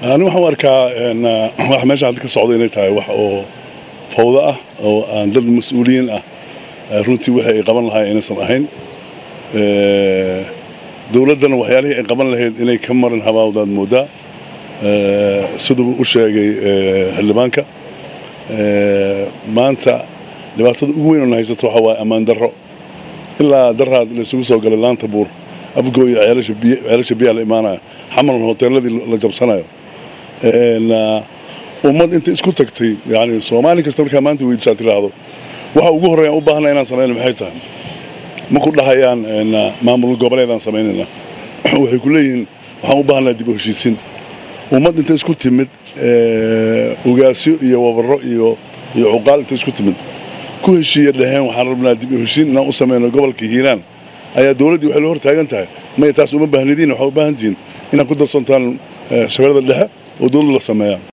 أنا waxaan arkaa wax meesha hadda ka socdo inay tahay wax oo fawda ah oo aan dad mas'uuliyiin ah runtii waxay qaban lahaayeen inaysan ahayn dawladana waxyaalaha ay qaban lahayd inay ka marin habaawdaan moodaa sidoo uu sheegay xildhibaanka maanta dhibaatada ugu weyn oo haysato waxa waa amaan darro ilaa daraad la isugu soo galay laanta buur afgooyo ceelasha biyaha la imaanaya xamal hoteeladii la jabsanayo ummad inta isku tagtay yani Soomaali kasta markaa maanta weydiisaa tiraahdo waxa ugu horeeyaan u baahnaa inaan sameeyno maxay tahay ma ku dhahayaan maamul goboleedaan sameeynaa waxay ku leeyihiin waxaan u baahnaa dib u heshiisiin ummad inta isku timid ugaasyo iyo wabaro iyo cuqaal inta isku timid ku heshiiye dhahaan waxaan rabnaa dib u heshiin inaan u sameeyno gobolka Hiiraan ayaa dawladdu waxay la hor taagan tahay ma taas uma baahnidin waxa u baahantiin inaan ku darsantaan shabeellada dhexe oo dawladdu la sameeyo